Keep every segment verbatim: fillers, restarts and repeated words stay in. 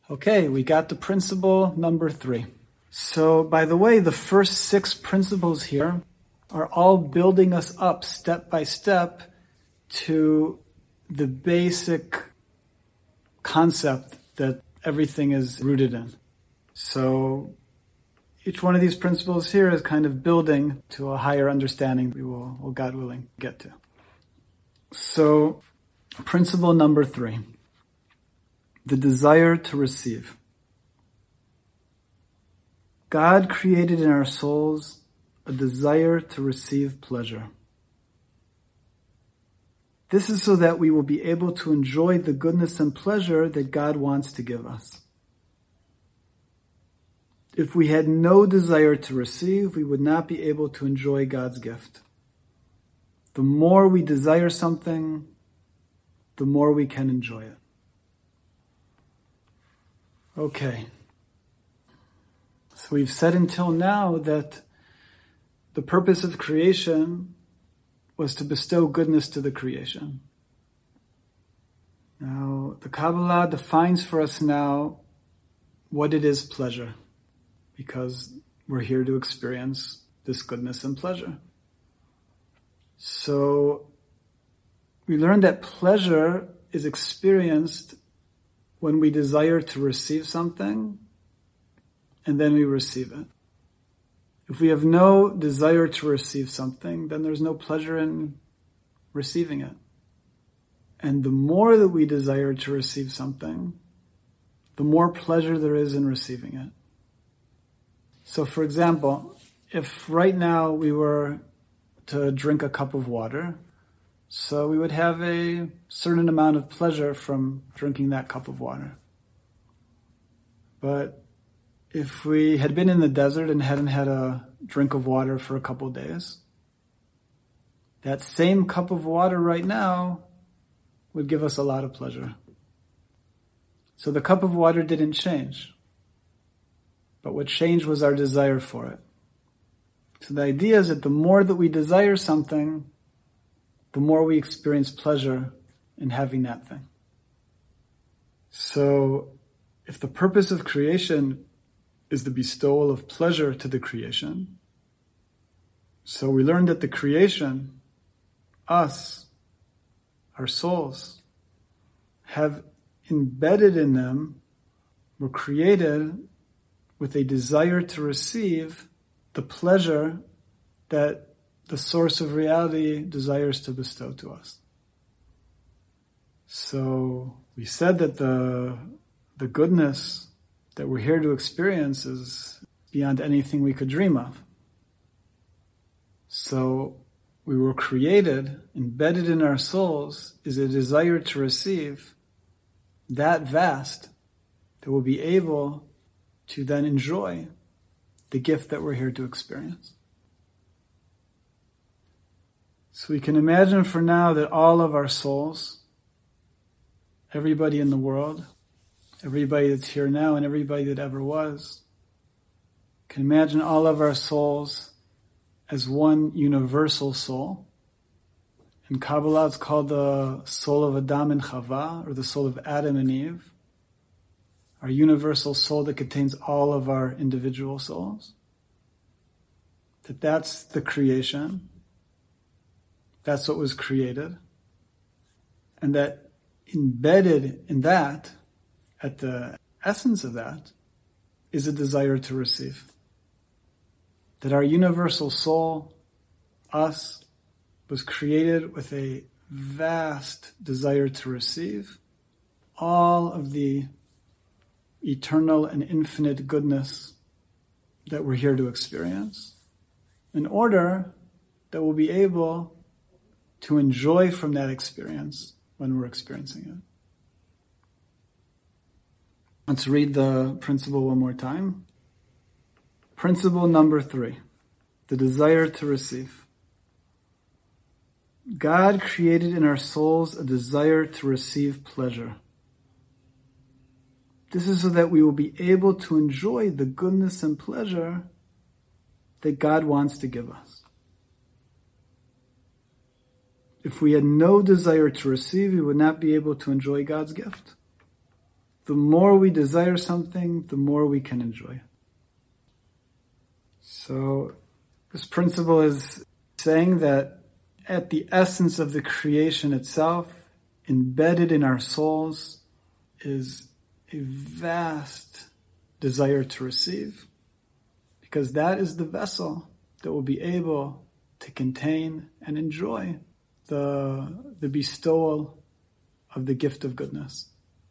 Okay, we got the principle number three. So, by the way, the first six principles here are all building us up step by step to the basic concept that everything is rooted in. So, each one of these principles here is kind of building to a higher understanding we will, will God willing, get to. So, principle number three, the desire to receive. God created in our souls a desire to receive pleasure. This is so that we will be able to enjoy the goodness and pleasure that God wants to give us. If we had no desire to receive, we would not be able to enjoy God's gift. The more we desire something, the more we can enjoy it. Okay. So we've said until now that the purpose of creation was to bestow goodness to the creation. Now, the Kabbalah defines for us now what it is pleasure, because we're here to experience this goodness and pleasure. So, we learned that pleasure is experienced when we desire to receive something, and then we receive it. If we have no desire to receive something, then there's no pleasure in receiving it. And the more that we desire to receive something, the more pleasure there is in receiving it. So for example, if right now we were to drink a cup of water, so we would have a certain amount of pleasure from drinking that cup of water. But if we had been in the desert and hadn't had a drink of water for a couple of days, that same cup of water right now would give us a lot of pleasure. So the cup of water didn't change, but what changed was our desire for it. So the idea is that the more that we desire something, the more we experience pleasure in having that thing. So if the purpose of creation is the bestowal of pleasure to the creation, so we learned that the creation, us, our souls, have embedded in them, were created with a desire to receive the pleasure that the source of reality desires to bestow to us. So we said that the, the goodness that we're here to experience is beyond anything we could dream of. So we were created, embedded in our souls, is a desire to receive that vast that we'll be able to then enjoy the gift that we're here to experience. So we can imagine for now that all of our souls, everybody in the world, everybody that's here now and everybody that ever was, can imagine all of our souls as one universal soul. In Kabbalah, it's called the soul of Adam and Chava, or the soul of Adam and Eve. Our universal soul that contains all of our individual souls. That that's the creation. That's what was created. And that embedded in that, at the essence of that, is a desire to receive. That our universal soul, us, was created with a vast desire to receive all of the eternal and infinite goodness that we're here to experience, in order that we'll be able to enjoy from that experience when we're experiencing it. Let's read the principle one more time. Principle number three, the desire to receive. God created in our souls a desire to receive pleasure. This is so that we will be able to enjoy the goodness and pleasure that God wants to give us. If we had no desire to receive, we would not be able to enjoy God's gift. the more we desire something, the more we can enjoy. So this principle is saying that at the essence of the creation itself, embedded in our souls, is a vast desire to receive, because that is the vessel that will be able to contain and enjoy the, the bestowal of the gift of goodness.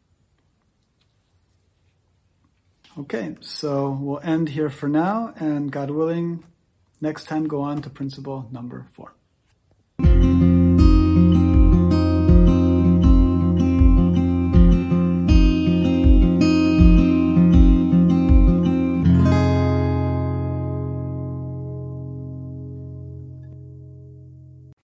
Okay, so we'll end here for now, and God willing, next time go on to principle number four.